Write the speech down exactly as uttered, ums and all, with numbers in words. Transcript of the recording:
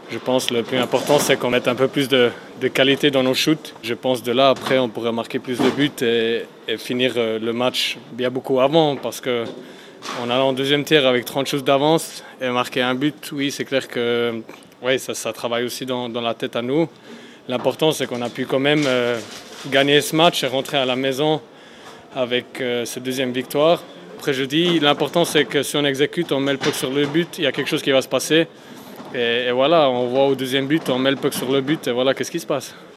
Je pense que le plus important, c'est qu'on mette un peu plus de, de qualité dans nos shoots. Je pense de là, après, on pourrait marquer plus de buts et, et finir le match bien beaucoup avant. Parce qu'on allait en deuxième tiers avec trente shoots d'avance et marquer un but, oui, c'est clair que ouais, ça, ça travaille aussi dans, dans la tête à nous. L'important, c'est qu'on a pu quand même euh, gagner ce match et rentrer à la maison avec euh, cette deuxième victoire. Après, je dis, l'important, c'est que si on exécute, on met le puck sur le but, il y a quelque chose qui va se passer. Et, et voilà, on voit au deuxième but, on met le puck sur le but et voilà, qu'est-ce qui se passe.